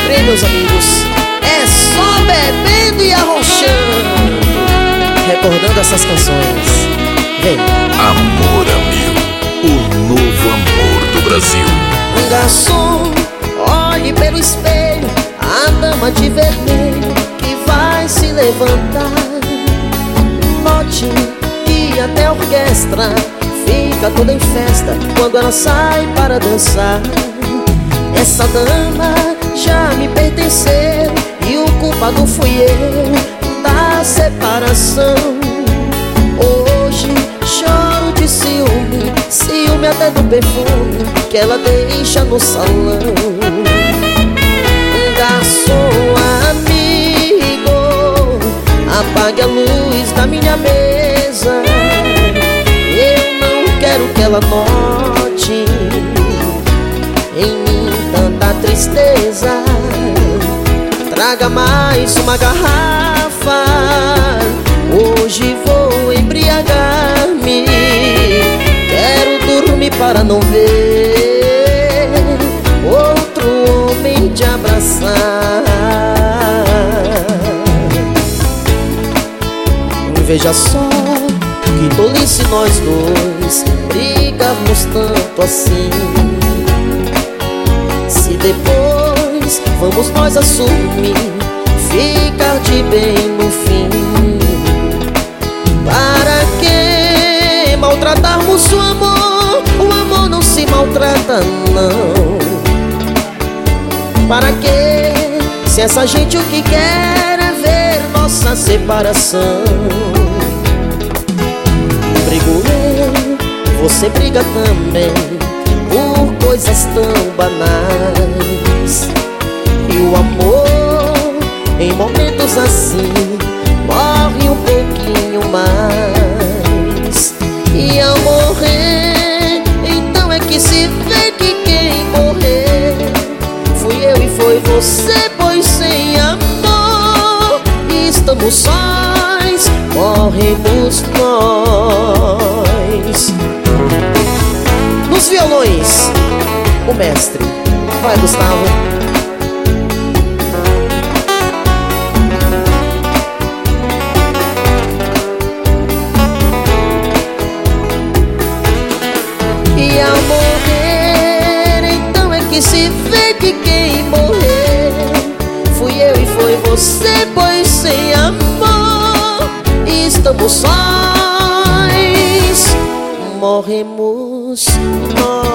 sempre, meus amigos, é só bebendo e arrochando, recordando essas canções. Vem. Amor Amigo, o novo amor do Brasil. Garçom, olhe pelo espelho a dama de vermelho que vai se levantar. Note que até a orquestra fica toda em festa quando ela sai para dançar. Essa dama já me pertenceu e o culpado fui eu da separação. Hoje choro de ciúme, ciúme até do perfume que ela deixa no salão. Garçom amigo, apague a luz da minha mesa. Eu não quero que ela note em mim tanta tristeza. Traga mais uma garrafa, hoje vou embriagar-me. Quero dormir para não ver outro homem te abraçar. Veja só que tolice nós dois brigarmos tanto assim. Se depois vamos nós assumir ficar de bem no fim, para que maltratarmos o amor? O amor não se maltrata, não. Para que, se essa gente o que quer é ver nossa separação? Brigo eu, você briga também, por coisas tão banais. E o amor, em momentos assim, morre um pouquinho mais. E ao morrer, então é que se vê que quem morreu fui eu e foi você, pois sem amor estamos sós, morremos nós. Nos violões, o mestre. Vai, Gustavo. E ao morrer, então é que se vê que quem morreu fui eu e foi você, pois sem amor estamos sós, morremos nós.